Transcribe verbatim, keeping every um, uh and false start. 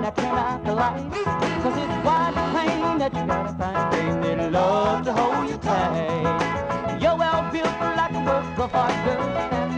I turn out the lights. Cause it's quite plain that you got a fine thing that love to hold you tight. You're well built like a work of art, girl.